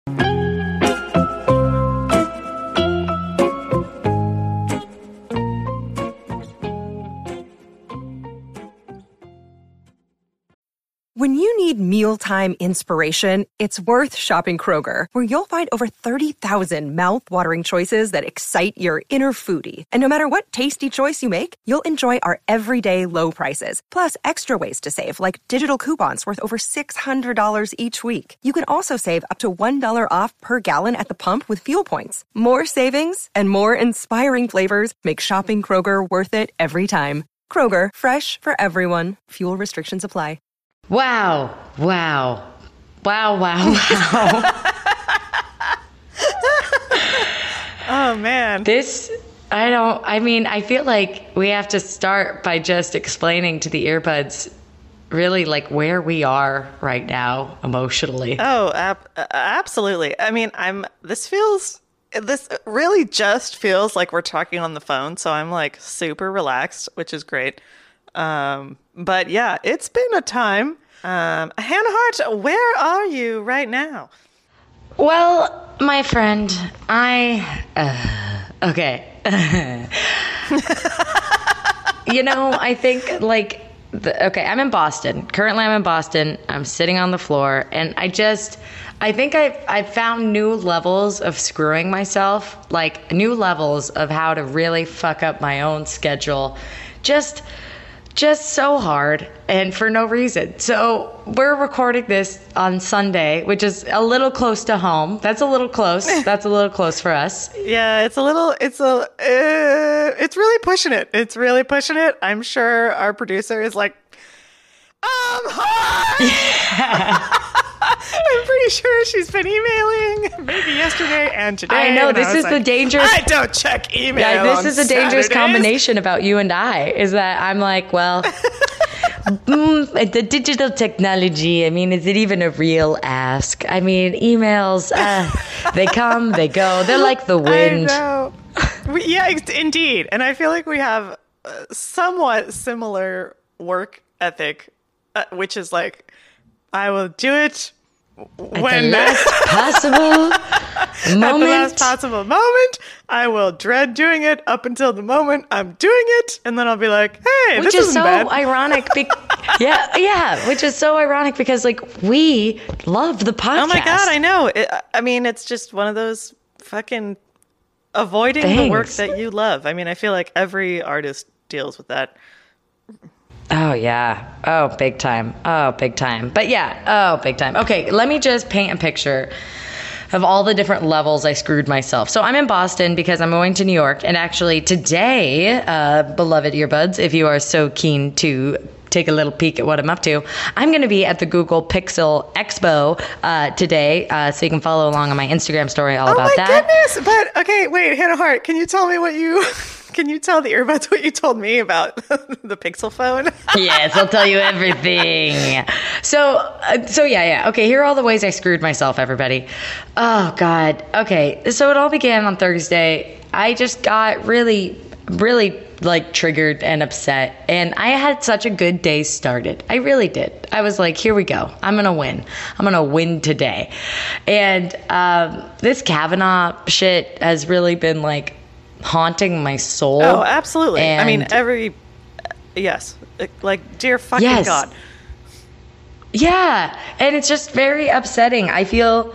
When you need mealtime inspiration, it's worth shopping Kroger, where you'll find over 30,000 mouth-watering choices that excite your inner foodie. And no matter what tasty choice you make, you'll enjoy our everyday low prices, plus extra ways to save, like digital coupons worth over $600 each week. You can also save up to $1 off per gallon at the pump with fuel points. More savings and more inspiring flavors make shopping Kroger worth it every time. Kroger, fresh for everyone. Fuel restrictions apply. Wow. Wow. Wow, wow, wow. Oh, man. I feel like we have to start by just explaining to the earbuds really like where we are right now emotionally. Oh, absolutely. I mean, this really just feels like we're talking on the phone. So I'm like super relaxed, which is great. But yeah, it's been a time. Hannah Hart, where are you right now? Well, my friend, okay. I think like, I'm in Boston. Currently I'm in Boston. I'm sitting on the floor and I think I've found new levels of screwing myself, like new levels of how to really fuck up my own schedule. Just so hard and for no reason. So we're recording this on Sunday, which is a little close to home. That's a little close. That's a little close for us. Yeah, it's really pushing it. It's really pushing it. I'm sure our producer is like, I'm pretty sure she's been emailing maybe yesterday and today. I know, this is the dangerous... I don't check email. Yeah, this is a dangerous Saturdays. combination about you and I, is that I'm like, well, the digital technology, I mean, is it even a real ask? I mean, emails, they come, they go. They're like the wind. I know. Yeah, indeed. And I feel like we have somewhat similar work ethic, which is like, I will do it when at the last possible moment. At the last possible moment. I will dread doing it up until the moment I'm doing it, and then I'll be like, "Hey, which this is so bad." ironic. Yeah, which is so ironic because like we love the podcast. Oh my god, I know. It's just one of those fucking avoiding things. The work that you love. I mean, I feel like every artist deals with that. Oh, yeah. Oh, big time. Oh, big time. But yeah. Oh, big time. Okay, let me just paint a picture of all the different levels I screwed myself. So I'm in Boston because I'm going to New York. And actually today, beloved earbuds, if you are so keen to take a little peek at what I'm up to, I'm going to be at the Google Pixel Expo today. So you can follow along on my Instagram story all about that. Oh my goodness. But okay, wait, Hannah Hart, can you tell me can you tell the earbuds what you told me about the Pixel phone? Yes, I'll tell you everything. So yeah. Okay, here are all the ways I screwed myself, everybody. Oh, God. Okay, so it all began on Thursday. I just got really, really, like, triggered and upset. And I had such a good day started. I really did. I was like, here we go. I'm going to win. I'm going to win today. And this Kavanaugh shit has really been, like, haunting my soul. Oh, absolutely. And I mean, yes, like, dear fucking yes. God. Yeah, and it's just very upsetting. I feel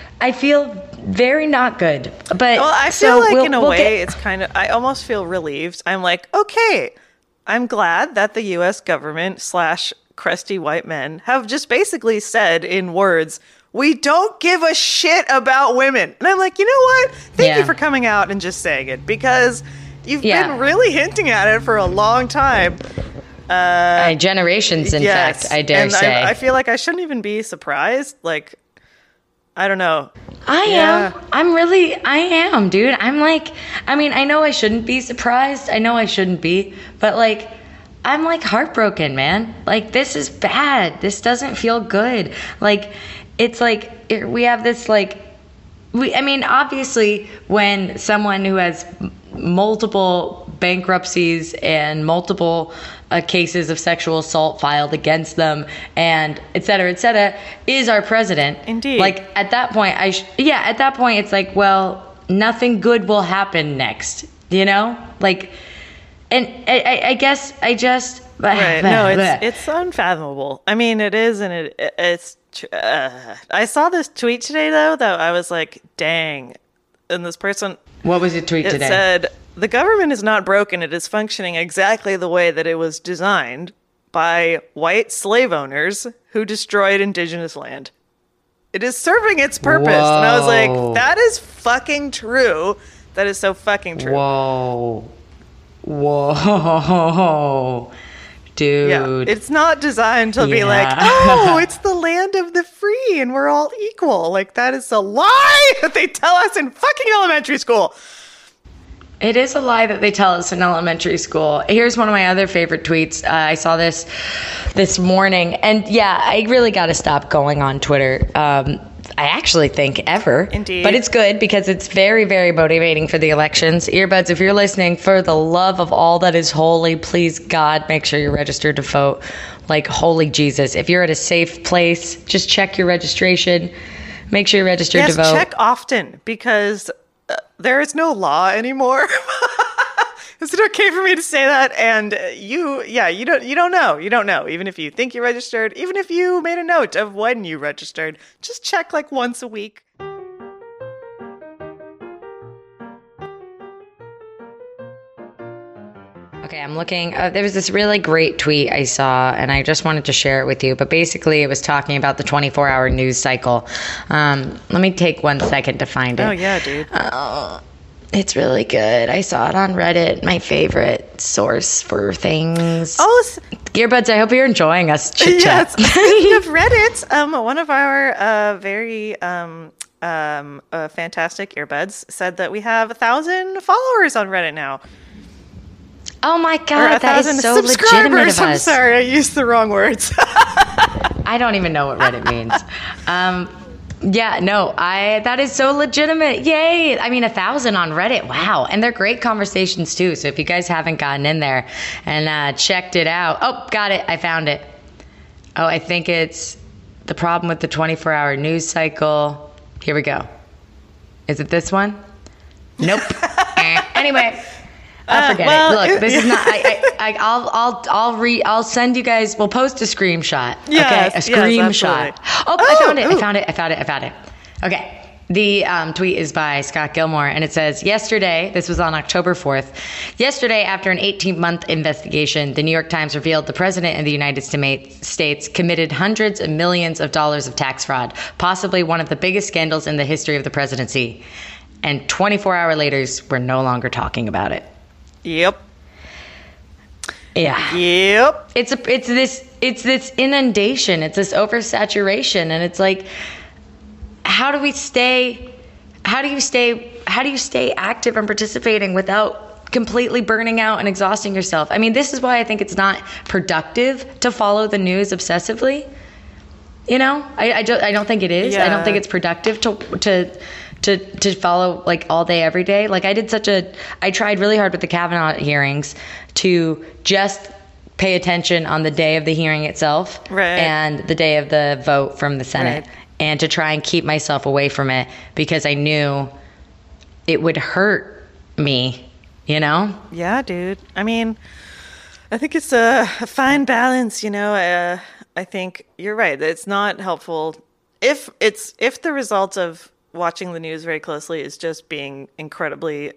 very not good. But well, I feel like in a way it's kind of, I almost feel relieved. I'm like, okay, I'm glad that the U.S. government / crusty white men have just basically said in words, we don't give a shit about women. And I'm like, you know what? Thank you for coming out and just saying it, because you've been really hinting at it for a long time. Generations, in fact, I dare say. I feel like I shouldn't even be surprised. Like, I don't know. I am, dude. I'm like, I mean, I know I shouldn't be surprised. I know I shouldn't be, but like, I'm like heartbroken, man. Like, this is bad. This doesn't feel good. Like, it's like, we have this like, obviously when someone who has multiple bankruptcies and multiple cases of sexual assault filed against them, and et cetera, is our president. Indeed. Like, at that point, at that point, it's like, well, nothing good will happen next, you know? Like, and I guess I just... Right. No, it's unfathomable. I mean, it is, and it's... I saw this tweet today, though, that I was like, dang. And this person... What was the tweet today? It said, the government is not broken. It is functioning exactly the way that it was designed by white slave owners who destroyed indigenous land. It is serving its purpose. Whoa. And I was like, that is fucking true. That is so fucking true. Whoa. Dude. Yeah, it's not designed to be like, oh, it's the land of the free and we're all equal. Like, that is a lie that they tell us in fucking elementary school. It is a lie that they tell us in elementary school. Here's one of my other favorite tweets. I saw this morning. And yeah, I really got to stop going on Twitter. I actually think ever. Indeed. But it's good because it's very, very motivating for the elections. Earbuds, if you're listening, for the love of all that is holy, please, God, make sure you're registered to vote. Like, holy Jesus. If you're at a safe place, just check your registration. Make sure you're registered to vote. Yes, check often because there is no law anymore. Is it okay for me to say that? And you don't know. You don't know. Even if you think you're registered, even if you made a note of when you registered, just check like once a week. Okay, I'm looking. There was this really great tweet I saw, and I just wanted to share it with you. But basically, it was talking about the 24-hour news cycle. Let me take 1 second to find it. Oh, yeah, dude. It's really good. I saw it on Reddit, my favorite source for things. Oh, Earbuds, I hope you're enjoying us chit-chat. Yes, speaking of Reddit, one of our very fantastic earbuds said that we have 1,000 followers on Reddit now. Oh my God, that is so legitimate of us. I'm sorry, I used the wrong words. I don't even know what Reddit means. Yeah, no, that is so legitimate. Yay. I mean, 1,000 on Reddit. Wow. And they're great conversations too. So if you guys haven't gotten in there and checked it out. Oh, got it. I found it. Oh, I think it's the problem with the 24-hour news cycle. Here we go. Is it this one? Nope. Anyway, forget it. Look, this is not. I'll send you guys. We'll post a screenshot. Yes, okay, a screenshot. Yes, I found it. Okay. The tweet is by Scott Gilmore, and it says, yesterday, this was on October 4th, yesterday, after an 18-month investigation, the New York Times revealed the president of the United States committed hundreds of millions of dollars of tax fraud, possibly one of the biggest scandals in the history of the presidency. And 24 hours later, we're no longer talking about it. Yep. Yeah. Yep. It's this inundation. It's this oversaturation, and it's like, how do you stay active and participating without completely burning out and exhausting yourself? I mean, this is why I think it's not productive to follow the news obsessively. You know, I don't think it is. Yeah. I don't think it's productive to follow like all day, every day. Like I tried really hard with the Kavanaugh hearings to just pay attention on the day of the hearing itself, right, and the day of the vote from the Senate, right, and to try and keep myself away from it because I knew it would hurt me, you know? Yeah, dude. I mean, I think it's a fine balance, you know. I think you're right. It's not helpful if the result of watching the news very closely is just being incredibly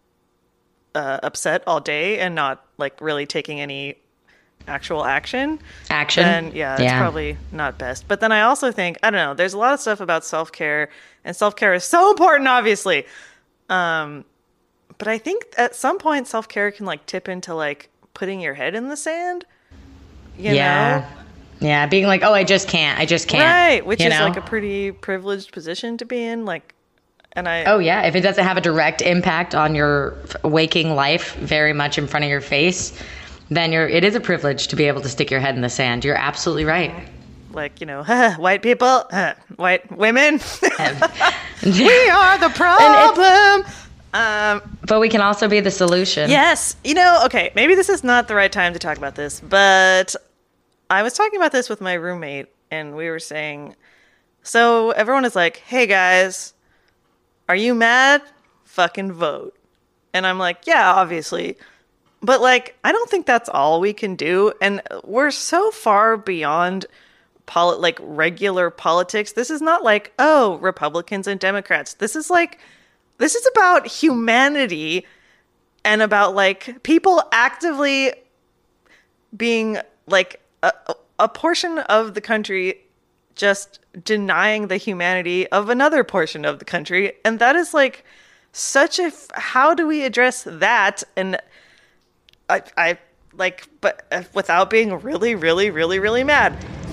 upset all day and not like really taking any actual action, then it's probably not best. But then I also think, I don't know, there's a lot of stuff about self-care, and self-care is so important, obviously. But I think at some point self-care can like tip into like putting your head in the sand, you know? Yeah, being like, oh, I just can't. Right, which is like a pretty privileged position to be in. Like, and oh yeah, if it doesn't have a direct impact on your waking life, very much in front of your face, then it is a privilege to be able to stick your head in the sand. You're absolutely right. Like, you know, white people, white women, we are the problem. But we can also be the solution. Yes. Okay, maybe this is not the right time to talk about this, but I was talking about this with my roommate, and we were saying, so everyone is like, hey guys, are you mad? Fucking vote. And I'm like, yeah, obviously. But I don't think that's all we can do. And we're so far beyond regular politics. This is not Republicans and Democrats. This is about humanity and about people actively being a portion of the country just denying the humanity of another portion of the country. And that is how do we address that? And but without being really, really, really, really mad.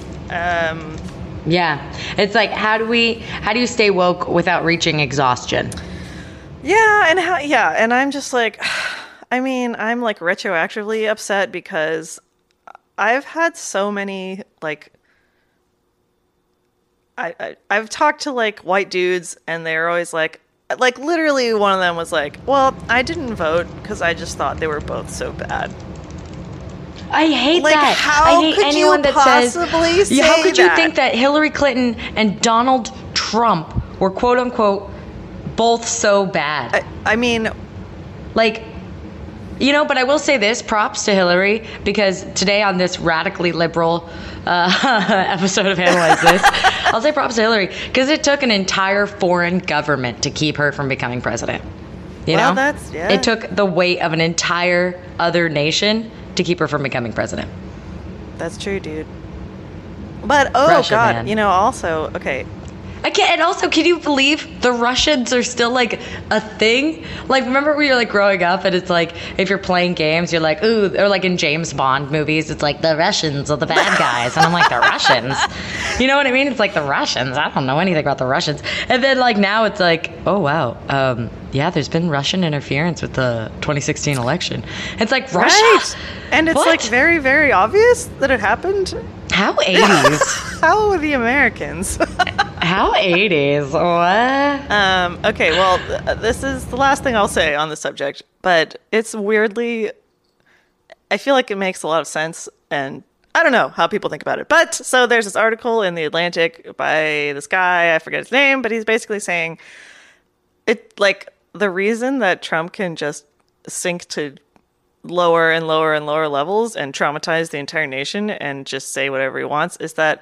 Yeah. It's how do you stay woke without reaching exhaustion? Yeah. And I'm just I'm retroactively upset because I've had so many, I've talked to white dudes and they're always literally one of them was well, I didn't vote because I just thought they were both so bad. I hate that. How I hate could anyone you that possibly says, say how could that? you think that Hillary Clinton and Donald Trump were quote unquote both so bad? But I will say this, props to Hillary, because today on this radically liberal episode of Analyze This, I'll say props to Hillary, because it took an entire foreign government to keep her from becoming president. You know? It took the weight of an entire other nation to keep her from becoming president. That's true, dude. But, Russia, God, man. Also, okay. I can't, and also, can you believe the Russians are still a thing? Remember when you're growing up and it's if you're playing games, you're ooh, or in James Bond movies, it's the Russians are the bad guys. And I'm the Russians? You know what I mean? It's the Russians. I don't know anything about the Russians. And then now it's oh wow, yeah, there's been Russian interference with the 2016 election. It's Russia? Right. And it's What? very, very obvious that it happened. How 80s? How are the Americans? How 80s? What? Okay, well, this is the last thing I'll say on the subject, but it's weirdly, I feel like it makes a lot of sense, and I don't know how people think about it. But, so there's this article in The Atlantic by this guy, I forget his name, but he's basically saying, the reason that Trump can just sink to lower and lower and lower levels and traumatize the entire nation and just say whatever he wants is that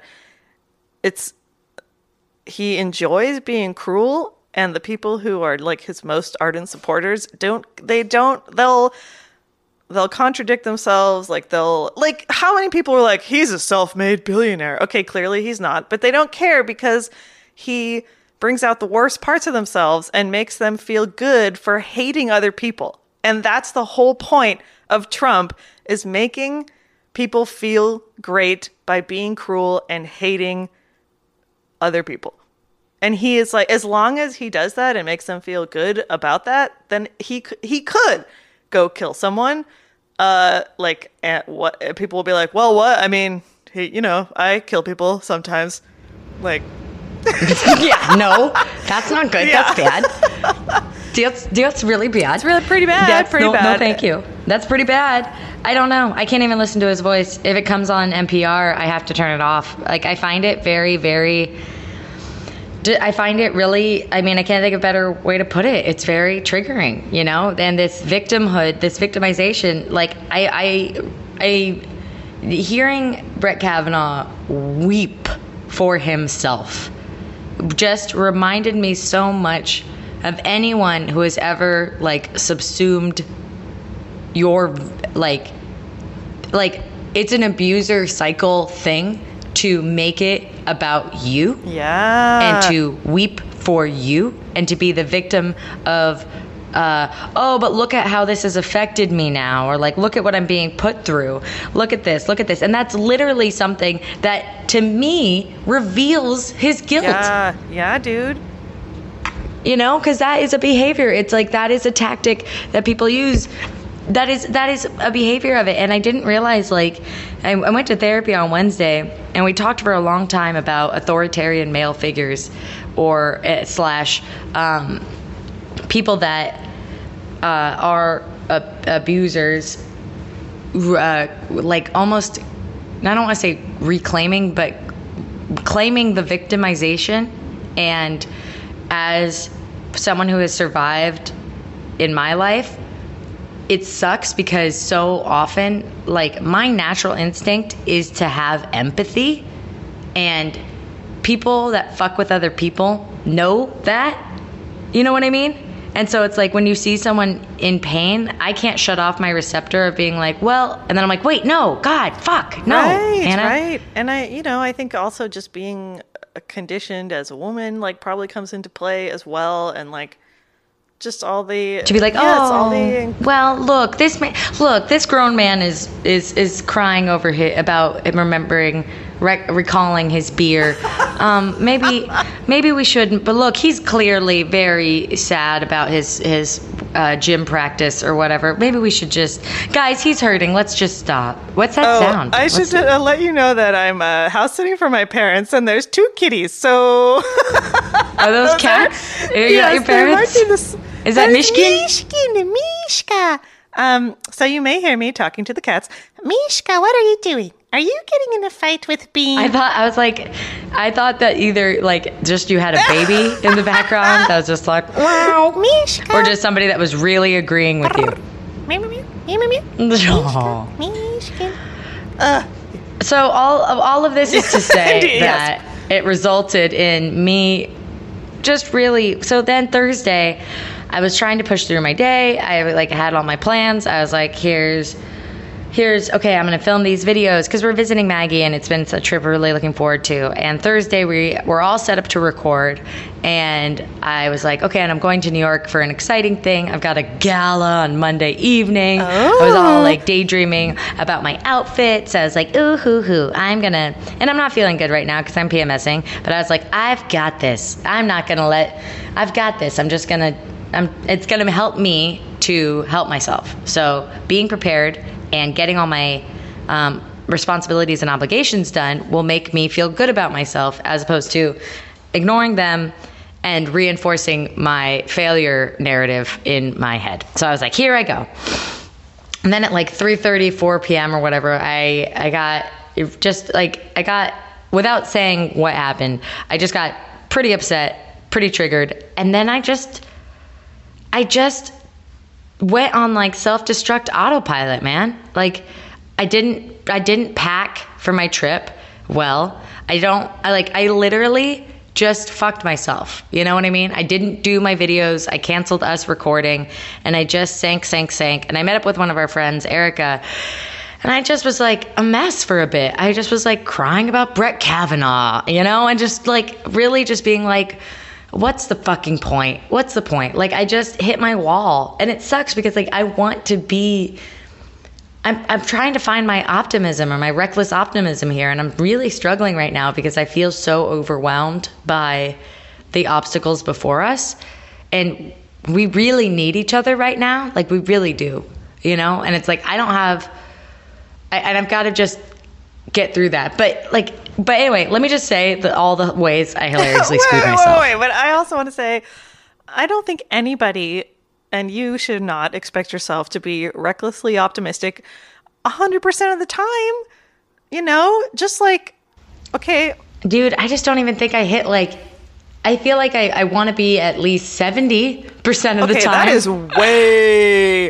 he enjoys being cruel, and the people who are his most ardent supporters they'll contradict themselves. How many people are he's a self-made billionaire? Okay, clearly he's not, but they don't care because he brings out the worst parts of themselves and makes them feel good for hating other people. And that's the whole point of Trump, is making people feel great by being cruel and hating other people. And he is as long as he does that and makes them feel good about that, then he could go kill someone. And what people will be well, what? I kill people sometimes. Yeah, no, that's not good. Yeah. That's bad. That's really bad. It's really pretty bad. No, bad. No, thank you. That's pretty bad. I don't know. I can't even listen to his voice. If it comes on NPR, I have to turn it off. I find it very, very... I find it really... I can't think of a better way to put it. It's very triggering, And this victimhood, this victimization, I hearing Brett Kavanaugh weep for himself just reminded me so much of anyone who has ever subsumed your it's an abuser cycle thing to make it about you. Yeah. And to weep for you and to be the victim of but look at how this has affected me now, or look at what I'm being put through. Look at this. And that's literally something that to me reveals his guilt. Yeah, dude. Because that is a behavior. It's that is a tactic that people use. That is a behavior of it. And I didn't realize, I went to therapy on Wednesday, and we talked for a long time about authoritarian male figures or / people that our abusers, like almost, I don't want to say reclaiming, but claiming the victimization. And as someone who has survived in my life, it sucks because so often, like, my natural instinct is to have empathy, and people that fuck with other people know that. You know what I mean? And so it's like when you see someone in pain, I can't shut off my receptor of being like, well, and then I'm like, wait, no, God, fuck, no, Hannah. Right. And I think also just being conditioned as a woman, like, probably comes into play as well. And like, just all the to be like, well, look, this grown man is crying over about remembering, recalling his beer. Maybe we shouldn't. But look, he's clearly very sad about his gym practice or whatever. Maybe we should just, guys, he's hurting. Let's just stop. What's that sound? I should let you know that I'm house sitting for my parents, and there's 2 kitties. So are those cats? Yes, your parents? Is that Mishkin? Mishka. So you may hear me talking to the cats. Mishka, what are you doing? Are you getting in a fight with Bean? I thought that either like just you had a baby in the background that was just like, wow, Mishka, or just somebody that was really agreeing with you. So all of this is to say that it resulted in me just really. So then Thursday, I was trying to push through my day. I like had all my plans. I was like, here's okay, I'm going to film these videos because we're visiting Maggie, and it's been a trip we're really looking forward to. And Thursday we're all set up to record, and I was like, okay, and I'm going to New York for an exciting thing. I've got a gala on Monday evening. I was all like daydreaming about my outfits. I was like, ooh, hoo, and I'm not feeling good right now because I'm PMSing, but I was like, I've got this. I've got this. it's going to help me to help myself. So being prepared and getting all my responsibilities and obligations done will make me feel good about myself, as opposed to ignoring them and reinforcing my failure narrative in my head. So I was like, here I go. And then at like 3:30, 4 p.m. or whatever, I got, without saying what happened, I just got pretty upset, pretty triggered. And then I just went on like self-destruct autopilot, man. Like I didn't pack for my trip well. I literally just fucked myself. You know what I mean? I didn't do my videos. I canceled us recording, and I just sank. And I met up with one of our friends, Erica, and I just was like a mess for a bit. I just was like crying about Brett Kavanaugh, and just like really just being like, what's the fucking point? What's the point? Like, I just hit my wall, and it sucks because like I want to be, I'm trying to find my optimism or my reckless optimism here, and I'm really struggling right now because I feel so overwhelmed by the obstacles before us, and we really need each other right now. Like, we really do, and it's like and I've got to just get through that. But anyway, let me just say that all the ways I hilariously screwed myself. Wait, but I also want to say, I don't think anybody, and you should not expect yourself to be recklessly optimistic 100% of the time. Just like, okay. Dude, I just don't even think I hit I feel like I want to be at least 70% of the time. That is way,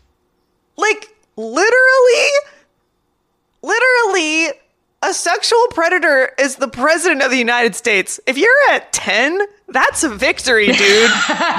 literally, a sexual predator is the president of the United States. If you're at 10, that's a victory, dude.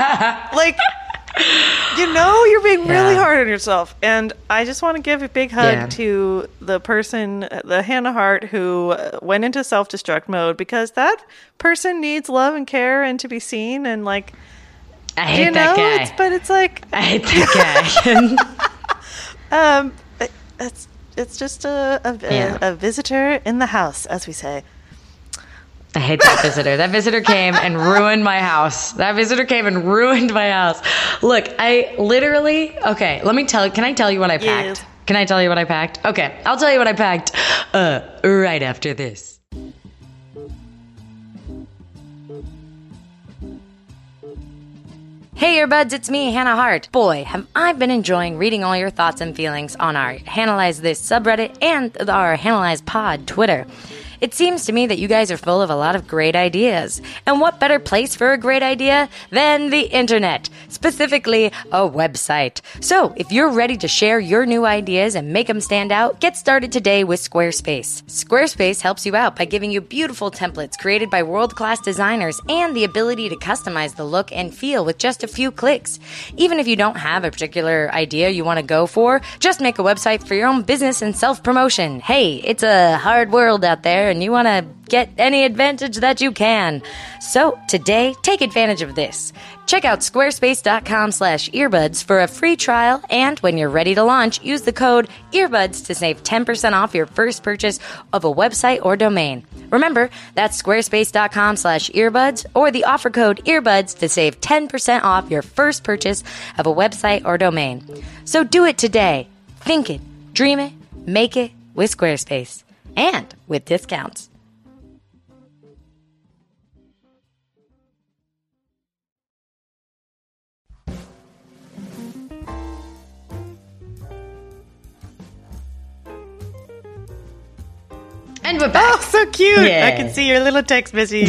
You're being really hard on yourself. And I just want to give a big hug to the person, the Hannah Hart, who went into self-destruct mode, because that person needs love and care and to be seen. And I hate that guy. But it's like, I hate that guy. It's just a visitor in the house, as we say. I hate that visitor. That visitor came and ruined my house. Look, I literally, okay, can I tell you what I packed? Yes. Can I tell you what I packed? Okay, I'll tell you what I packed right after this. Hey earbuds, it's me, Hannah Hart. Boy, have I been enjoying reading all your thoughts and feelings on our Hannahlyze This subreddit and our Hannahlyze Pod Twitter. It seems to me that you guys are full of a lot of great ideas. And what better place for a great idea than the internet, specifically a website. So, if you're ready to share your new ideas and make them stand out, get started today with Squarespace. Squarespace helps you out by giving you beautiful templates created by world-class designers and the ability to customize the look and feel with just a few clicks. Even if you don't have a particular idea you want to go for, just make a website for your own business and self-promotion. Hey, it's a hard world out there, and you want to get any advantage that you can. So today, take advantage of this. Check out squarespace.com/earbuds for a free trial, and when you're ready to launch, use the code earbuds to save 10% off your first purchase of a website or domain. Remember, that's squarespace.com/earbuds or the offer code earbuds to save 10% off your first purchase of a website or domain. So do it today. Think it, dream it, make it with Squarespace. And with discounts. And we're back. Oh, so cute. Yeah. I can see your little text message.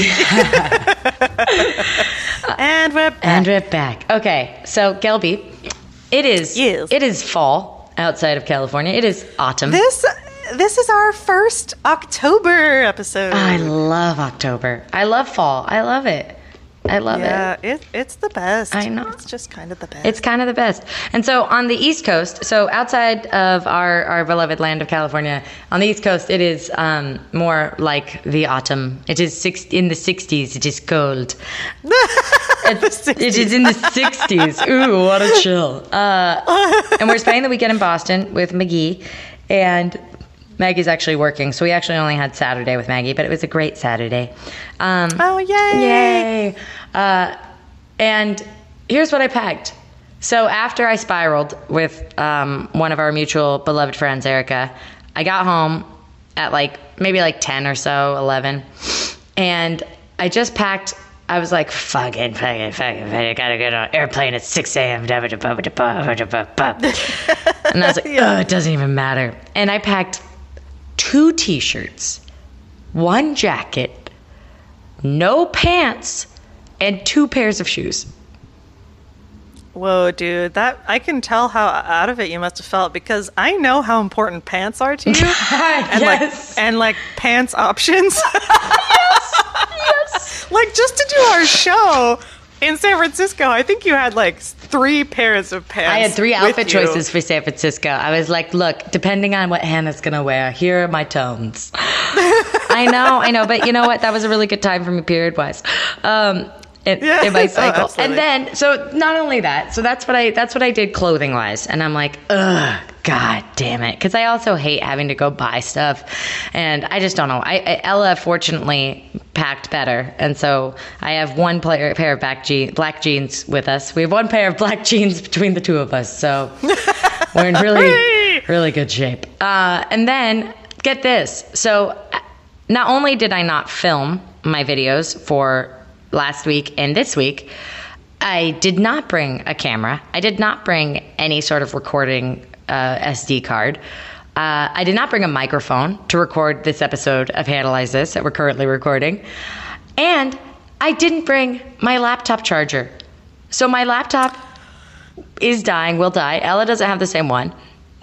And we're back. And we're back. Okay, so Gelby, it is fall outside of California. It is autumn. This is our first October episode. I love October. I love fall. I love it. I love it. Yeah, it's the best. I know. It's just kind of the best. It's kind of the best. And so on the East Coast, so outside of our beloved land of California, on the East Coast, it is more like the autumn. It is in the 60s. It is cold. It is in the 60s. Ooh, what a chill. And we're spending the weekend in Boston with McGee. And Maggie's actually working, so we actually only had Saturday with Maggie, but it was a great Saturday. Oh, yay! Yay! And here's what I packed. So after I spiraled with one of our mutual beloved friends, Erica, I got home at maybe 10 or so, 11, and I just packed. I was like, fucking, I gotta get on an airplane at 6 a.m. And I was like, oh, it doesn't even matter. And I packed 2 t-shirts, 1 jacket, no pants, and 2 pairs of shoes. Whoa, dude, that I can tell how out of it you must have felt, because I know how important pants are to you. Yes. and pants options. Yes. Just to do our show in San Francisco, I think you had 3 pairs of pants. I had 3 outfit choices for San Francisco. I was like, look, depending on what Hannah's going to wear, here are my tones. I know. But you know what? That was a really good time for me period-wise. In my cycle. And then, so not only that, so that's what I did clothing-wise. And I'm like, ugh, God damn it. Because I also hate having to go buy stuff. And I just don't know. Ella fortunately packed better. And so I have 1 pair of black jeans with us. We have 1 pair of black jeans between the 2 of us. So we're in really, really good shape. And then, get this. So not only did I not film my videos for last week and this week, I did not bring a camera. I did not bring any sort of recording SD card. I did not bring a microphone to record this episode of Hannahlyze This that we're currently recording. And I didn't bring my laptop charger. So my laptop is dying, will die. Ella doesn't have the same one.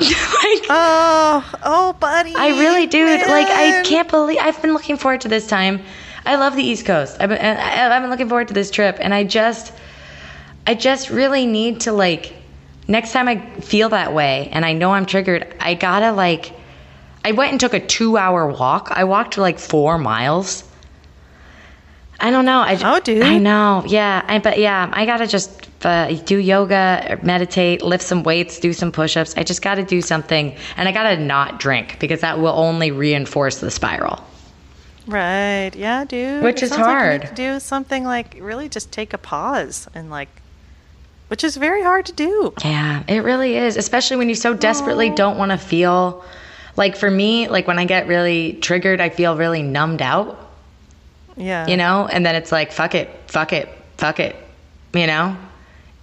Oh, buddy. I really do. Man. I can't believe I've been looking forward to this time. I love the East Coast. I've been looking forward to this trip, and I just really need to next time I feel that way and I know I'm triggered, I gotta I went and took a 2-hour walk. I walked 4 miles. I don't know. Dude. I know. Yeah. I gotta just do yoga, meditate, lift some weights, do some push-ups. I just gotta do something, and I gotta not drink, because that will only reinforce the spiral. Right. Yeah, dude. Which is hard. Like you need to do something really just take a pause and which is very hard to do. Yeah, it really is. Especially when you so desperately don't want to feel for me, when I get really triggered, I feel really numbed out. Yeah. And then it's fuck it,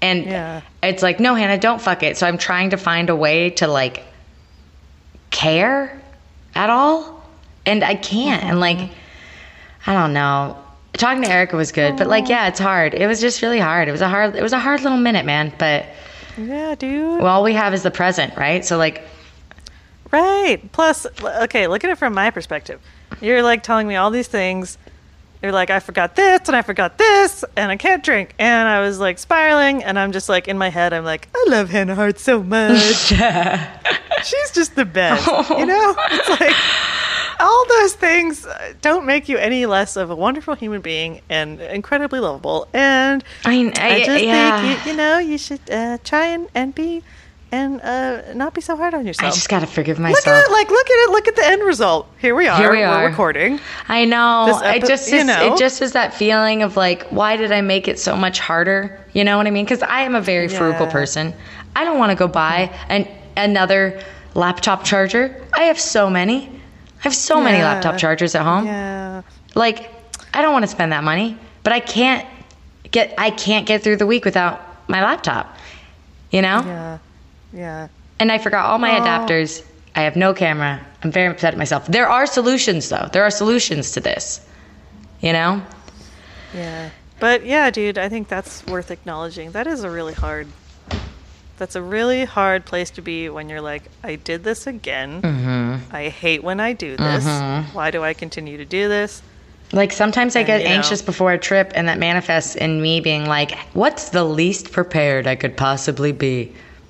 And it's like, no, Hannah, don't fuck it. So I'm trying to find a way to like care at all. And I can't. And like, I don't know. Talking to Erica was good, but like, yeah, it's hard. It was just really hard. It was a hard little minute, man. But yeah, dude. Well, all we have is the present, right? So like, right. Plus, okay, look at it from my perspective. You're like telling me all these things. You're like, I forgot this and I forgot this and I can't drink. And I was like spiraling and I'm just like in my head, I'm like, I love Hannah Hart so much. She's just the best. You know? It's like all those things don't make you any less of a wonderful human being and incredibly lovable. And I just think, you know, you should try and be and not be so hard on yourself. I just got to forgive myself. Look at the end result. Here we are. We're recording. I know. It just is that feeling of like, why did I make it so much harder? You know what I mean? Because I am a very frugal person. I don't want to go buy another laptop charger. I have so many. I have so many laptop chargers at home. Yeah. Like, I don't want to spend that money, but I can't get through the week without my laptop. You know? Yeah. Yeah. And I forgot all my adapters. I have no camera. I'm very upset at myself. There are solutions, though. There are solutions to this. You know? Yeah. But yeah, dude, I think that's worth acknowledging. That's a really hard place to be when you're like, I did this again. Mm-hmm. I hate when I do this. Mm-hmm. Why do I continue to do this? Like sometimes I get anxious before a trip, and that manifests in me being like, what's the least prepared I could possibly be?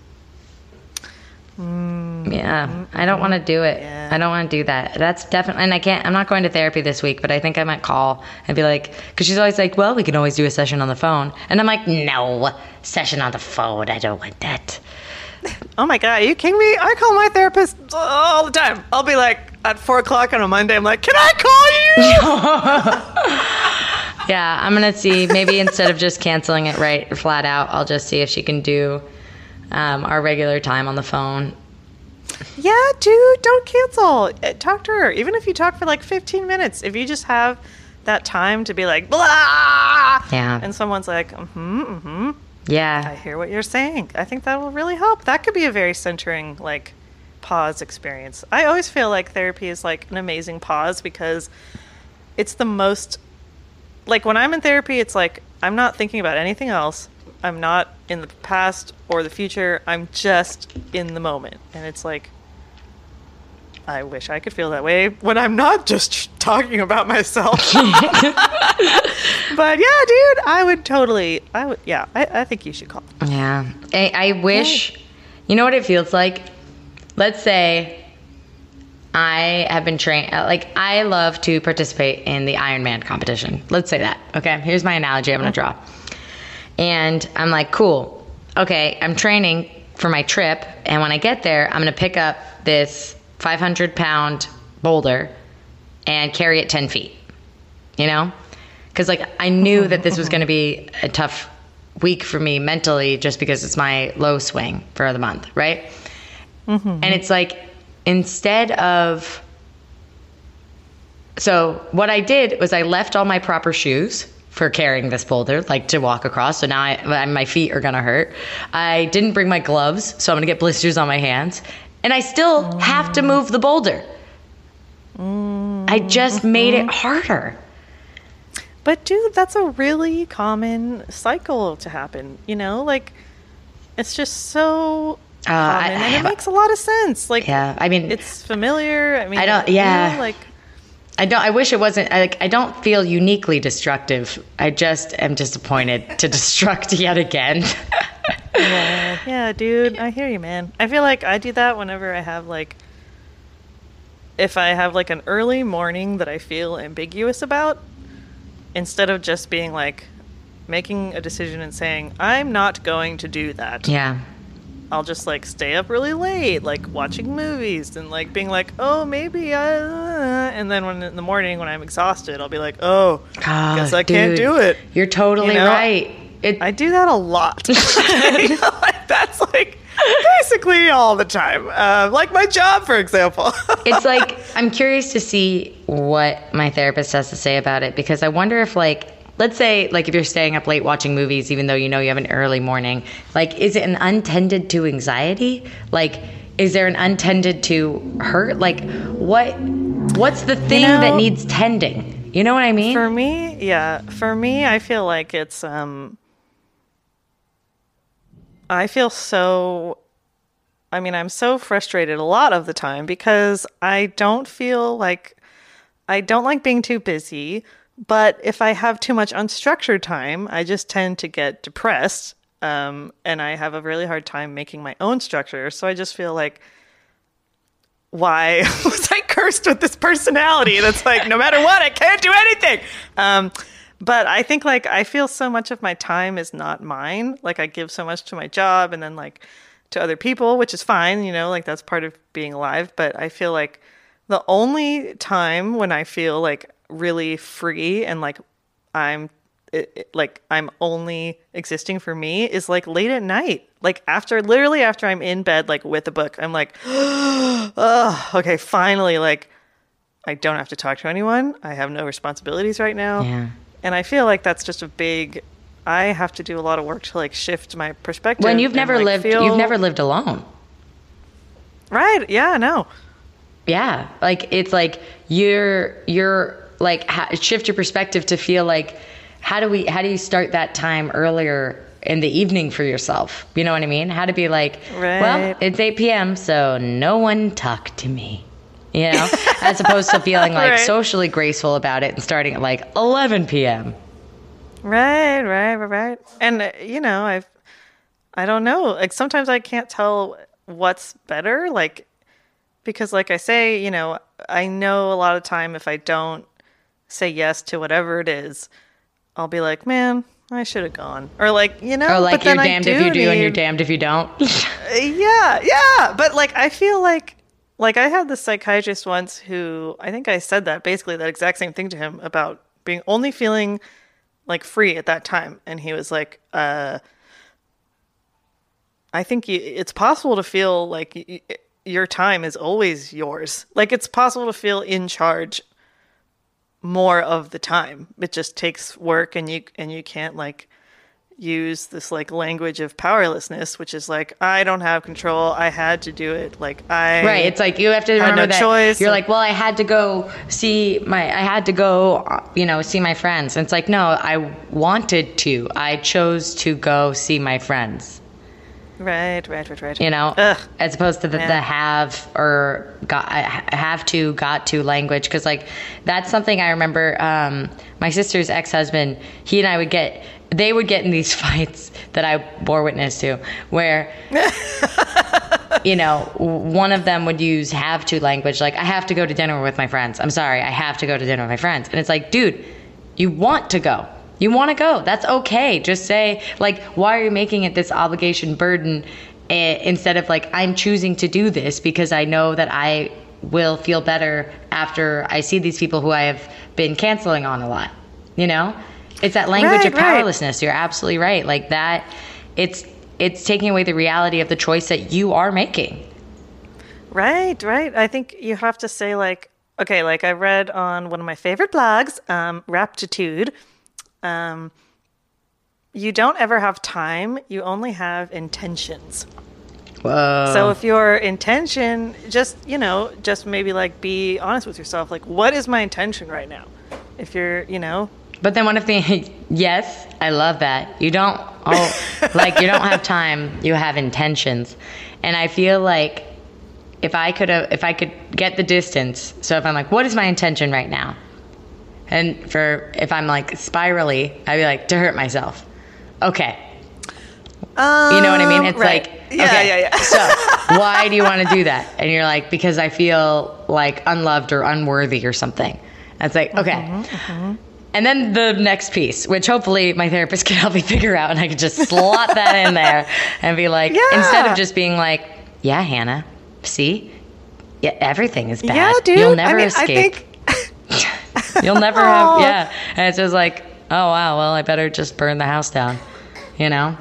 Yeah, I don't want to do it. Yeah. I don't want to do that. That's definitely, and I'm not going to therapy this week, but I think I might call and be like, because she's always like, well, we can always do a session on the phone. And I'm like, no, session on the phone. I don't want that. Oh my God, are you kidding me? I call my therapist all the time. I'll be like, at 4:00 on a Monday, I'm like, can I call you? Yeah, I'm going to see, maybe instead of just canceling it right flat out, I'll just see if she can do our regular time on the phone. Yeah, dude, don't cancel. Talk to her. Even if you talk for like 15 minutes, if you just have that time to be like, blah, yeah, and someone's like, yeah, I hear what you're saying. I think that will really help. That could be a very centering, like, pause experience. I always feel like therapy is like an amazing pause because it's the most, like when I'm in therapy, it's like, I'm not thinking about anything else. I'm not in the past or the future. I'm just in the moment. And it's like, I wish I could feel that way when I'm not just talking about myself. But yeah, dude, I think you should call. Yeah. I wish, you know what it feels like? Let's say I have been trained, like I love to participate in the Ironman competition. Let's say that. Okay. Here's my analogy I'm going to draw. And I'm like, cool. Okay, I'm training for my trip. And when I get there, I'm going to pick up this 500-pound boulder and carry it 10 feet. You know? Because, like, I knew that this was going to be a tough week for me mentally just because it's my low swing for the month, right? Mm-hmm. And it's like, instead of... So what I did was I left all my proper shoes for carrying this boulder, like to walk across. So now my feet are going to hurt. I didn't bring my gloves, so I'm going to get blisters on my hands. And I still have to move the boulder. I just made it harder. But dude, that's a really common cycle to happen. You know, like it's just so common and it makes a lot of sense. Like, yeah, I mean, it's familiar. I mean, I don't, yeah. You know, like, I wish it wasn't, I don't feel uniquely destructive. I just am disappointed to destruct yet again. Yeah, dude, I hear you, man. I feel like I do that whenever I have like, if I have like an early morning that I feel ambiguous about, instead of just being like, making a decision and saying, I'm not going to do that. Yeah. I'll just like stay up really late, like watching movies and like being like, oh, maybe and then when in the morning when I'm exhausted, I'll be like, oh, guess I can't do it. You're totally right. I do that a lot. Like, that's like basically all the time. Like my job, for example. It's like, I'm curious to see what my therapist has to say about it because I wonder if like let's say, like, if you're staying up late watching movies, even though you know you have an early morning, like, is it an untended to anxiety? Like, is there an untended to hurt? Like, what's the thing that needs tending? You know what I mean? For me, I feel like it's, I'm so frustrated a lot of the time because I don't like being too busy, but if I have too much unstructured time, I just tend to get depressed, and I have a really hard time making my own structure. So I just feel like, why was I cursed with this personality that's like, no matter what, I can't do anything? But I think, like, I feel so much of my time is not mine. Like, I give so much to my job and then, like, to other people, which is fine, you know, like, that's part of being alive. But I feel like the only time when I feel, like, really free and, like, I'm only existing for me is, like, late at night. Like, after I'm in bed, like, with a book, I'm like, oh, okay, finally, like, I don't have to talk to anyone. I have no responsibilities right now. Yeah. And I feel like that's just I have to do a lot of work to, like, shift my perspective. When you've never lived alone. Right. Yeah, no. Yeah. Like, it's like you're like, shift your perspective to feel like, how do you start that time earlier in the evening for yourself? You know what I mean? How to be like, well, it's 8 p.m., so no one talk to me. You know, as opposed to feeling like socially graceful about it and starting at like 11 p.m. Right. And, you know, I don't know. Like, sometimes I can't tell what's better. Like, because, like I say, you know, I know a lot of time if I don't say yes to whatever it is, I'll be like, man, I should have gone. Or, like, you know. Or like, but you're damned if you do and you're damned if you don't. Yeah. But, like, I feel like I had this psychiatrist once who, I think I said that exact same thing to him about only feeling, like, free at that time. And he was like, I think it's possible to feel like your time is always yours. Like, it's possible to feel in charge more of the time. It just takes work, and you can't, like, use this, like, language of powerlessness, which is like, I don't have control. I had to do it. Like, right. It's like, you have to remember that choice. You're like, well, I had to go see my friends. And it's like, no, I wanted to. I chose to go see my friends. Right. You know, as opposed to the have or got to language. Because, like, that's something I remember. My sister's ex-husband, he and I would get in these fights that I bore witness to, where, you know, one of them would use have to language. Like, I have to go to dinner with my friends. I'm sorry, I have to go to dinner with my friends. And it's like, dude, you want to go. You want to go. That's okay. Just say, like, why are you making it this obligation burden instead of, like, I'm choosing to do this because I know that I will feel better after I see these people who I have been canceling on a lot, you know? It's that language of powerlessness. You're absolutely right. Like, that, it's taking away the reality of the choice that you are making. Right. I think you have to say, like, okay, like, I read on one of my favorite blogs, Raptitude, you don't ever have time. You only have intentions. Whoa. So if your intention, just maybe, like, be honest with yourself. Like, what is my intention right now? If you're, you know. But then what if yes, I love that. You don't, like, you don't have time, you have intentions. And I feel like if I could get the distance, so if I'm like, what is my intention right now? And if I'm, like, spirally, I'd be like, to hurt myself. Okay. You know what I mean? It's right. like, yeah, okay, yeah. So why do you want to do that? And you're like, because I feel, like, unloved or unworthy or something. And it's like, okay. And then the next piece, which hopefully my therapist can help me figure out, and I can just slot that in there and be like, instead of just being like, yeah, Hannah, see? Yeah, everything is bad. Yeah, dude. You'll never escape. You'll never have, yeah. And it's just like, oh, wow, well, I better just burn the house down, you know?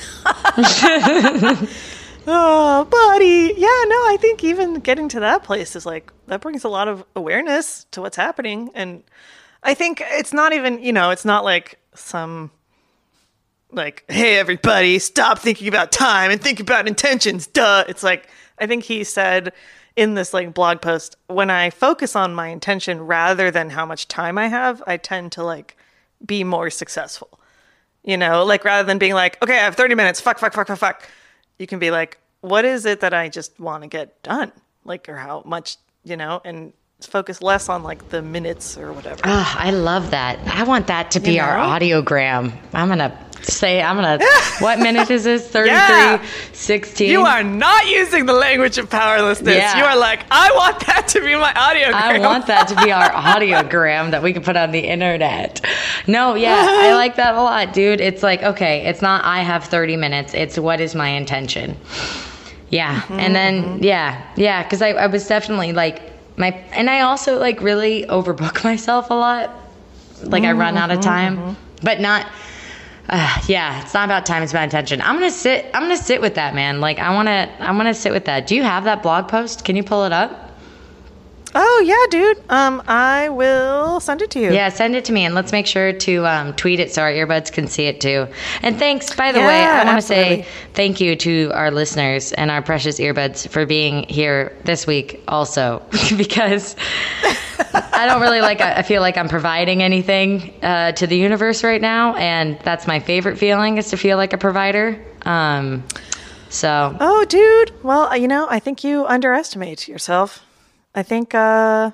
Oh, buddy. Yeah, no, I think even getting to that place is, like, that brings a lot of awareness to what's happening. And I think it's not even, it's not like some like, hey, everybody, stop thinking about time and think about intentions. Duh. It's like, I think he said in this like blog post, when I focus on my intention rather than how much time I have, I tend to like be more successful. Like rather than being like, okay, I have 30 minutes. Fuck. You can be like, what is it that I just want to get done? Like, or how much, and focus less on like the minutes or whatever. Oh, I love that. I want that to be our audiogram. I'm going to what minute is this? 33, 16. You are not using the language of powerlessness. Yeah. You are like, I want that to be my audiogram. I want that to be our audiogram that we can put on the internet. No, yeah, I like that a lot, dude. It's like, okay, it's not I have 30 minutes. It's what is my intention? Yeah. Mm-hmm. And then, yeah, because I was definitely like, and I also like really overbook myself a lot. Like I run out of time, but not... it's not about time, it's about intention. I'm gonna sit with that, man. Like I wanna sit with that. Do you have that blog post? Can you pull it up? Oh yeah, dude. I will send it to you. Yeah, send it to me, and let's make sure to tweet it so our earbuds can see it too. And thanks, by the way, I want to say thank you to our listeners and our precious earbuds for being here this week also, because I don't really I feel like I'm providing anything to the universe right now, and that's my favorite feeling, is to feel like a provider. Oh, dude. Well, I think you underestimate yourself. I think, I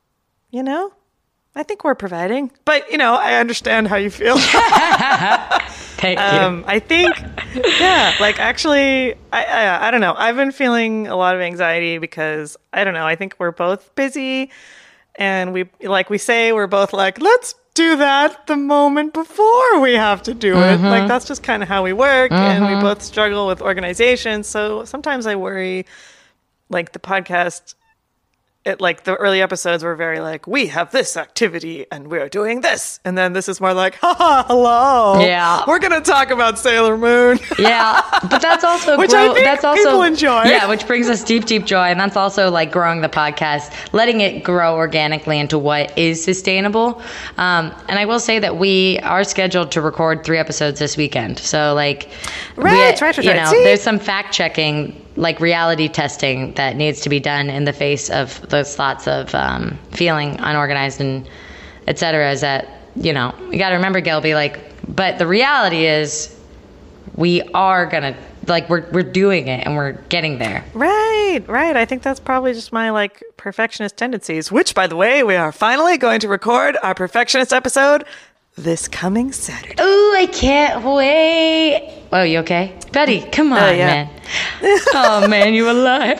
think we're providing. But, I understand how you feel. Thank you. I think, actually, I don't know. I've been feeling a lot of anxiety because, I don't know, I think we're both busy. And we say, we're both like, let's do that the moment before we have to do it. Like, that's just kind of how we work. And we both struggle with organization. So sometimes I worry, like, the podcast... the early episodes were very like, we have this activity and we're doing this. And then this is more like, hello. Yeah. We're going to talk about Sailor Moon. Yeah. But that's also, which I think people enjoy. Yeah. Which brings us deep, deep joy. And that's also like growing the podcast, letting it grow organically into what is sustainable. And I will say that we are scheduled to record 3 episodes this weekend. So like, right. There's some fact checking, like reality testing that needs to be done in the face of those thoughts of feeling unorganized and et cetera. Is that, you got to remember, Gelby, but the reality is we are going to, we're doing it and we're getting there. Right. I think that's probably just my perfectionist tendencies, which, by the way, we are finally going to record our perfectionist episode this coming Saturday. Oh, I can't wait. Oh, you okay? Betty, come on, man. Oh, man, you alive.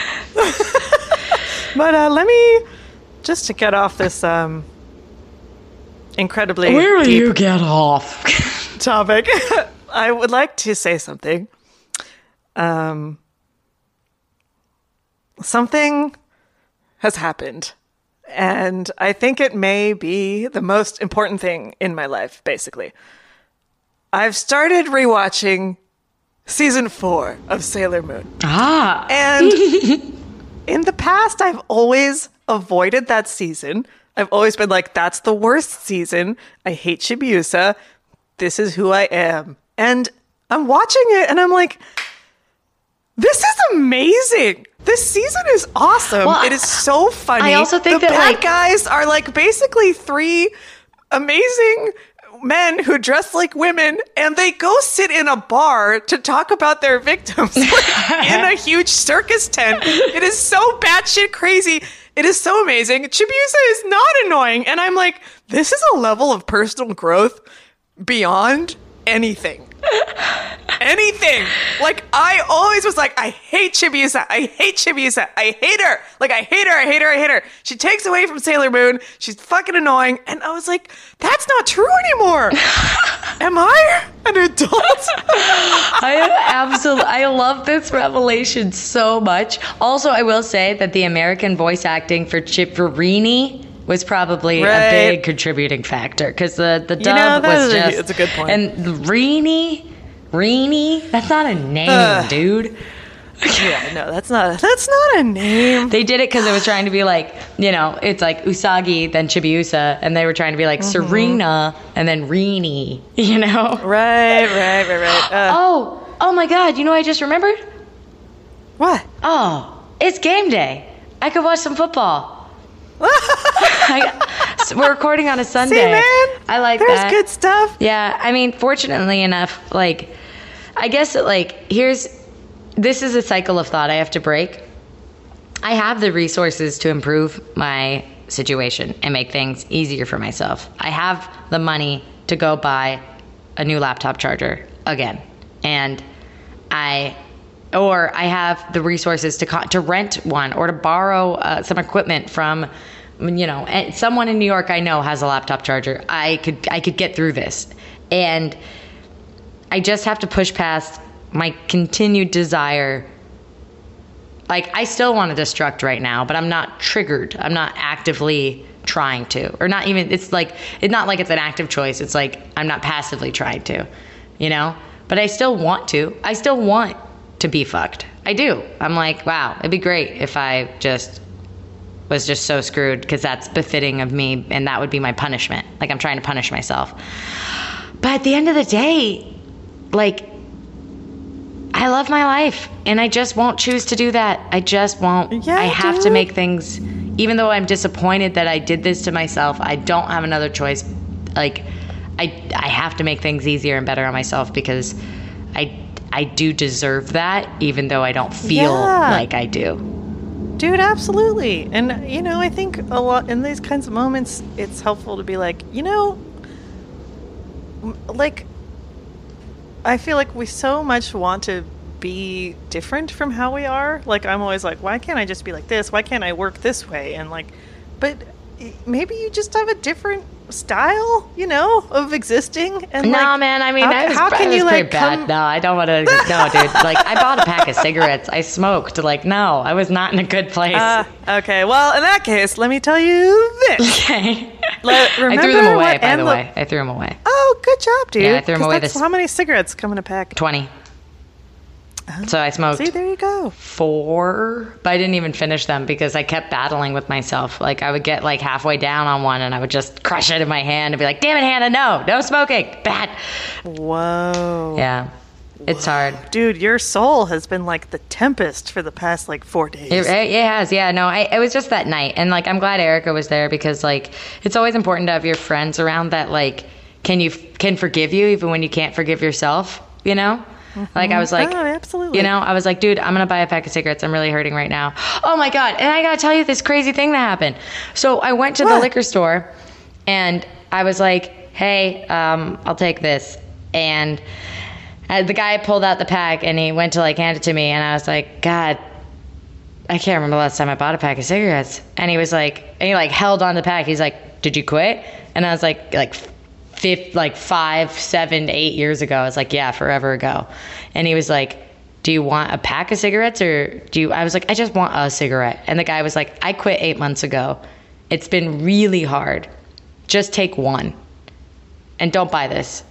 But let me, just to get off this incredibly Where will deep you get off? topic, I would like to say something. Something has happened. And I think it may be the most important thing in my life, basically. I've started rewatching season 4 of Sailor Moon. And in the past, I've always avoided that season. I've always been like, that's the worst season. I hate Chibiusa. This is who I am. And I'm watching it and I'm like, this is amazing. This season is awesome. Well, it is so funny. I also think the bad guys are basically 3 amazing men who dress like women, and they go sit in a bar to talk about their victims in a huge circus tent. It is so batshit crazy. It is so amazing. Chibiusa is not annoying, and I'm like, this is a level of personal growth beyond anything. Anything. I always was like, I hate Chibiusa. I hate Chibiusa. I hate her. I hate her. She takes away from Sailor Moon. She's fucking annoying. And I was like, that's not true anymore. Am I an adult? I love this revelation so much. Also, I will say that the American voice acting for Rini was probably a big contributing factor, because the dub was just... It's a good point. And Rini, that's not a name, dude. Yeah, no, that's not a name. They did it because it was trying to be like, it's like Usagi, then Chibiusa, and they were trying to be like Serena, and then Rini, Right. Oh my God, you know what I just remembered? What? Oh, it's game day. I could watch some football. So we're recording on a Sunday. See, man, I like there's that. good stuff. Yeah, I mean, fortunately enough, I guess that this is a cycle of thought I have to break. I have the resources to improve my situation and make things easier for myself. I have the money to go buy a new laptop charger again. And I have the resources to rent one or to borrow some equipment from, someone in New York I know has a laptop charger. I could get through this. And I just have to push past my continued desire. I still want to destruct right now, but I'm not triggered. I'm not actively trying to, or not even, it's not like it's an active choice. It's like, I'm not passively trying to, but I still want to. I still want to be fucked. I do. I'm like, wow, it'd be great if I was just so screwed, because that's befitting of me, and that would be my punishment. I'm trying to punish myself. But at the end of the day, I love my life, and I just won't choose to do that. I just won't. Yeah, I have to make things, even though I'm disappointed that I did this to myself, I don't have another choice. I have to make things easier and better on myself, because I do deserve that, even though I don't feel like I do. Dude, absolutely. And, I think a lot in these kinds of moments, it's helpful to be I feel like we so much want to be different from how we are. I'm always like, why can't I just be like this? Why can't I work this way? And but maybe you just have a different style, of existing. And no, man. I mean, how can you pretty bad. No, I don't want to. No, dude. I bought a pack of cigarettes. I smoked. No, I was not in a good place. Okay. Well, in that case, let me tell you this. Okay. I threw them away, by the way. I threw them away. Oh, good job, dude. Yeah, I threw them away. How many cigarettes come in a pack? 20. So I smoked. See, there you go. 4, but I didn't even finish them because I kept battling with myself. I would get halfway down on one, and I would just crush it in my hand and be like, "Damn it, Hannah, no smoking, bad." Whoa. Yeah, it's hard, dude. Your soul has been the tempest for the past 4 days. It has, yeah. No, it was just that night, and I'm glad Erica was there, because it's always important to have your friends around that can forgive you even when you can't forgive yourself. Mm-hmm. I was like, oh, absolutely. I was like, dude, I'm going to buy a pack of cigarettes. I'm really hurting right now. Oh my God. And I got to tell you this crazy thing that happened. So I went to the liquor store, and I was like, hey, I'll take this. And the guy pulled out the pack, and he went to hand it to me. And I was like, God, I can't remember the last time I bought a pack of cigarettes. And he was like, held on the pack. He's like, did you quit? And I was like 5, 7, 8 years ago. I was like, yeah, forever ago. And he was like, do you want a pack of cigarettes, or I was like, I just want a cigarette. And the guy was like, I quit 8 months ago. It's been really hard. Just take one and don't buy this.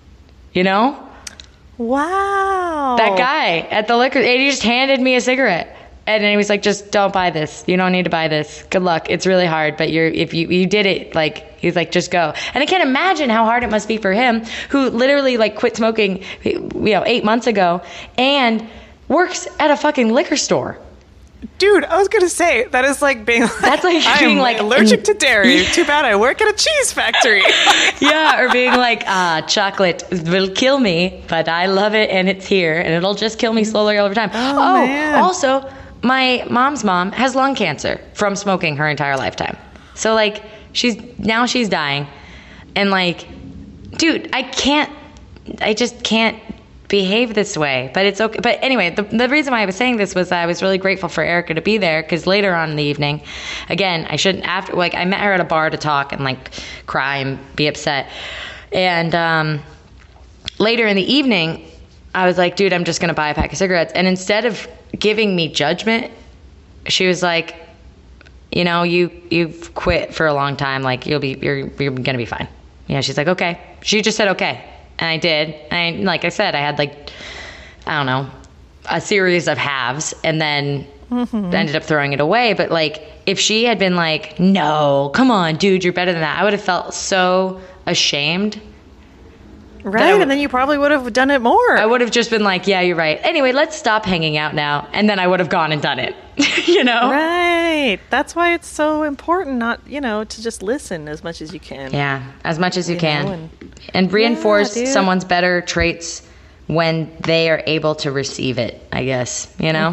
Wow. That guy at the liquor, and he just handed me a cigarette. And then he was like, just don't buy this. You don't need to buy this. Good luck. It's really hard, but if you did it, he's like, just go. And I can't imagine how hard it must be for him, who literally quit smoking, 8 months ago, and works at a fucking liquor store. Dude, I was gonna say that is being that's being I'm allergic to dairy. Too bad I work at a cheese factory. Yeah, or being chocolate will kill me, but I love it, and it's here, and it'll just kill me slowly over time. Oh man. Also, my mom's mom has lung cancer from smoking her entire lifetime. So she's dying, and dude, I just can't behave this way, but it's okay. But anyway, the reason why I was saying this was that I was really grateful for Erica to be there, because later on in the evening, again, I met her at a bar to talk and cry and be upset, and later in the evening, I was like, dude, I'm just gonna buy a pack of cigarettes. And instead of giving me judgment, she was like, you've quit for a long time, you're gonna be fine. She's like, okay. She just said okay. And I did. And like I said, I had I don't know, a series of halves and then ended up throwing it away. But like, if she had been like, no, come on, dude, you're better than that, I would have felt so ashamed. Right, and then you probably would have done it more. I would have just been like, yeah, you're right. Anyway, let's stop hanging out now. And then I would have gone and done it, you know? Right. That's why it's so important not, to just listen as much as you can. Yeah, as much as you can. know, and reinforce dude. someone's better traits when they are able to receive it, I guess, you know?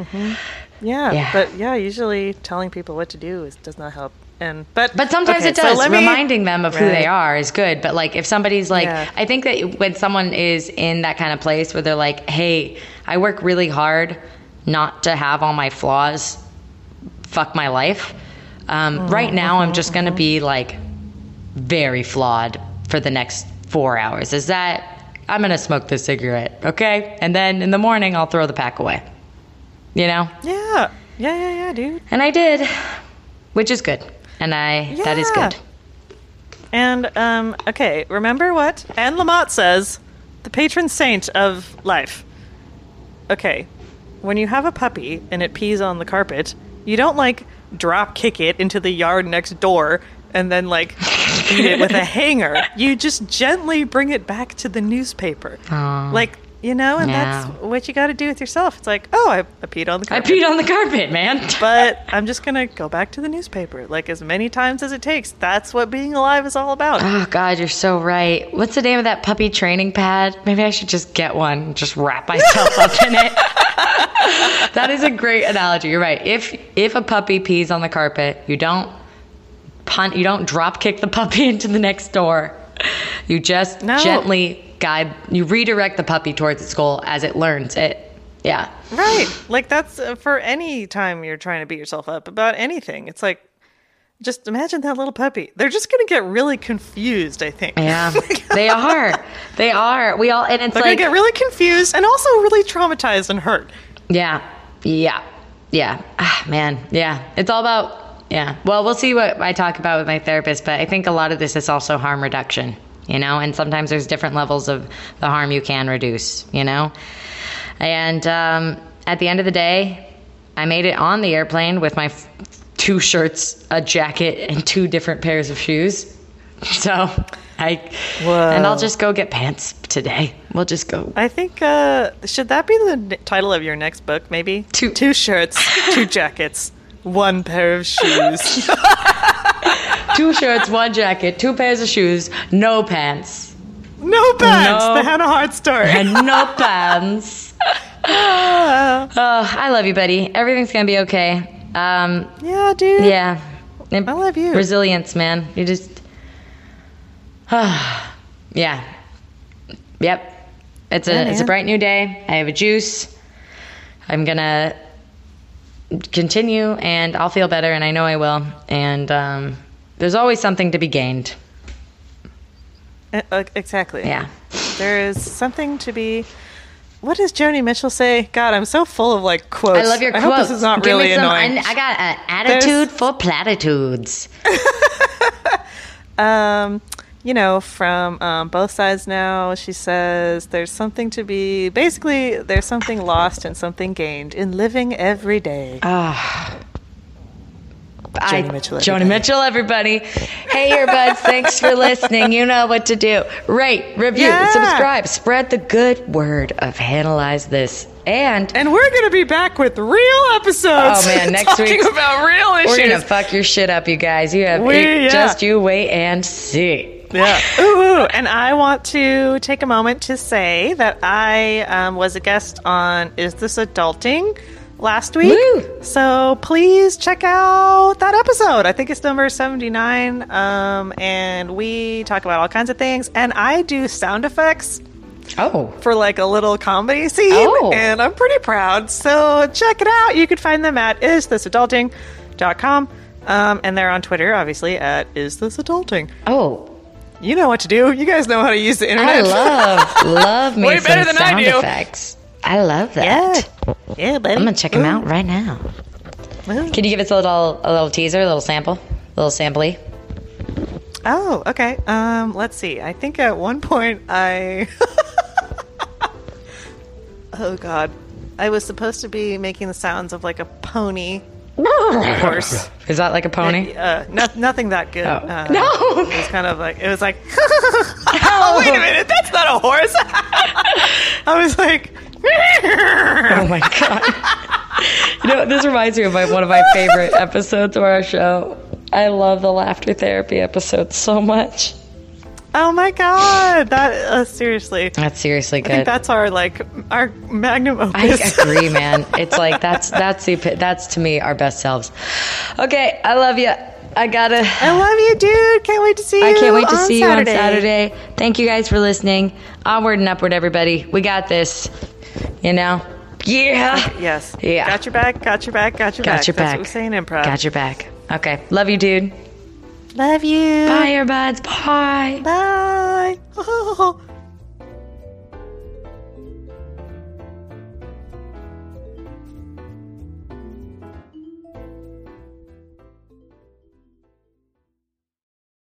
Yeah, but usually telling people what to do does not help. But sometimes okay, it does. So reminding them of who they are is good. But like, if somebody's like, Yeah. I think that when someone is in that kind of place where they're like, hey, I work really hard not to have all my flaws fuck my life. Right now, I'm just going to be like very flawed for the next 4 hours. I'm going to smoke this cigarette. Okay. And then in the morning, I'll throw the pack away, you know? Yeah, dude. And I did, which is good. And that is good. And, okay, remember what Anne Lamott says, the patron saint of life. Okay, when you have a puppy and it pees on the carpet, you don't, like, drop kick it into the yard next door and then, like, beat it with a hanger. You just gently bring it back to the newspaper. Aww. Like, and that's what you got to do with yourself. It's like, oh, I peed on the carpet. I peed on the carpet, man. But I'm just going to go back to the newspaper, like as many times as it takes. That's what being alive is all about. Oh, God, you're so right. What's the name of that puppy training pad? Maybe I should just get one and just wrap myself up in it. That is a great analogy. You're right. If a puppy pees on the carpet, you don't drop kick the puppy into the next door. You just gently you redirect the puppy towards its goal as it learns it. Yeah. Right. Like that's for any time you're trying to beat yourself up about anything. It's like, just imagine that little puppy. They're just going to get really confused, I think. Yeah. They are. They are. We all, and it's they're going to get really confused and also really traumatized and hurt. Yeah. Yeah. Yeah. Ah, man. Yeah. It's all about, yeah. Well, we'll see what I talk about with my therapist, but I think a lot of this is also harm reduction. And sometimes there's different levels of the harm you can reduce, And at the end of the day, I made it on the airplane with my 2 shirts, a jacket, and 2 different pairs of shoes. So and I'll just go get pants today. We'll just go. I think, should that be the title of your next book, maybe? 2 shirts, 2 jackets, 1 pair of shoes. 2 shirts, 1 jacket, 2 pairs of shoes, no pants. No pants. The Hannah Hart story. And no pants. Oh, I love you, buddy. Everything's gonna be okay. Yeah, dude. Yeah. I love you. Resilience, man. You just. Yeah. Yep. It's a bright new day. I have a juice. I'm gonna continue, and I'll feel better, and I know I will. And there's always something to be gained. Exactly. Yeah. There is something to be. What does Joni Mitchell say? God, I'm so full of like quotes. I love your quotes. I hope this is not Give really me some, annoying. I got an attitude for platitudes. From Both Sides Now, she says there's something to be. Basically, there's something lost and something gained in living every day. Joni Mitchell, everybody. Hey, earbuds, thanks for listening. You know what to do. Rate, review, subscribe. Spread the good word of Analyze This. And we're going to be back with real episodes. Oh, man, next week. Talking about real issues. We're going to fuck your shit up, you guys. Just you wait and see. Yeah. Ooh. And I want to take a moment to say that I was a guest on Is This Adulting? Last week. Woo! So please check out that episode. I think it's number 79. And we talk about all kinds of things. And I do sound effects. Oh. For like a little comedy scene. Oh. And I'm pretty proud. So check it out. You can find them at isthisadulting.com. And they're on Twitter, obviously, at isthisadulting. Oh. You know what to do. You guys know how to use the internet. I love me Way some better than sound I do. effects. I love that. Yeah, buddy. I'm going to check them out right now. Ooh. Can you give us a little teaser, a little sample? A little sampley? Oh, okay. Let's see. I think at one point I... Oh, God. I was supposed to be making the sounds of like a pony horse. Is that like a pony? Nothing that good. Oh. No. It was kind of like, oh, wait a minute, that's not a horse. I was like, oh my God. This reminds me of one of my favorite episodes of our show. I love the laughter therapy episode so much. Oh my God, that seriously. That's seriously good. I think that's our magnum opus. I agree, man. It's like that's to me our best selves. Okay, I love you. I love you, dude. Can't wait to see you. I can't wait to see you on Saturday. Thank you guys for listening. Onward and upward, everybody. We got this. Yeah. Yes. Yeah. Got your back. Got your back. Got your back. Got your back. That's what we say in improv. Got your back. Okay. Love you, dude. Love you. Bye, earbuds. Bye. Bye.